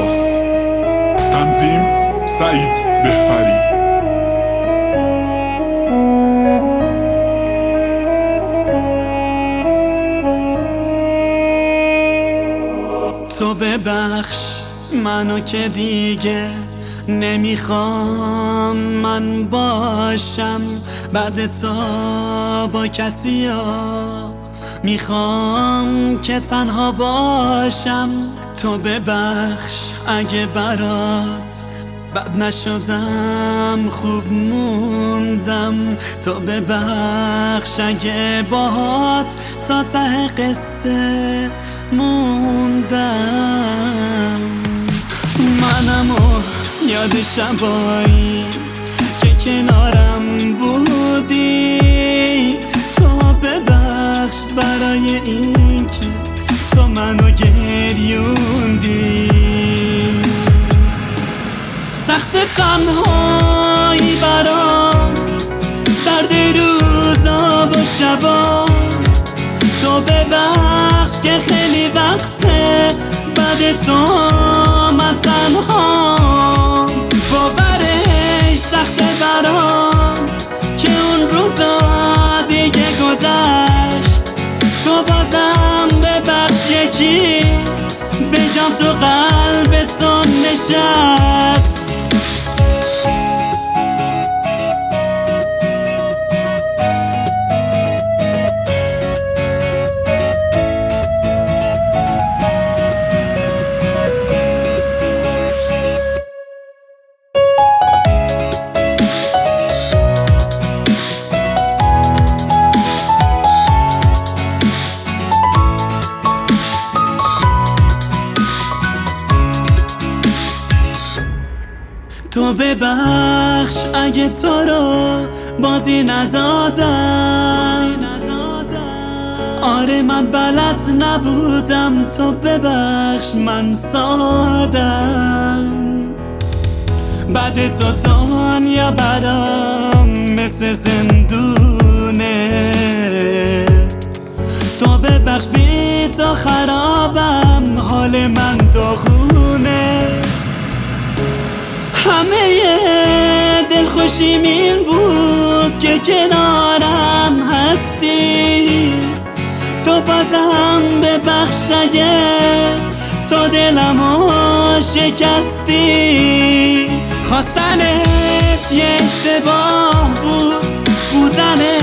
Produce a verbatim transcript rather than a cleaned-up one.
عباس. تنظیم سعید بهفری. تو ببخش منو که دیگه نمیخوام من باشم بعد تو با کسی ها، میخوام که تنها باشم. تو ببخش اگه برات بد نشدم خوب موندم. تو ببخش اگه باهات تا ته قصه موندم. منم و یاد شبایی که کنارم بودی. تو ببخش برای این که تو منو گریوندی. سخت تنهایی برام، درد روزا و شبا. تو ببخش که خیلی وقته بعد تو من تنها. باورش سخته برام که اون روزا دیگه گذشت. تو بازم ببخش یکی به جام تو قلبتون نشست. تو ببخش اگه تو رو بازی ندادم. آره من بلد نبودم. تو ببخش من سادم. بعد تو دنیا برام مثل زندونه. تو ببخش بی تو خرابم، حال من داغونه. همه دلخوشیم این بود که کنارم هستی. تو بازم ببخش اگه تو دلمو شکستی. خواستنت یه اشتباه بود، بودنت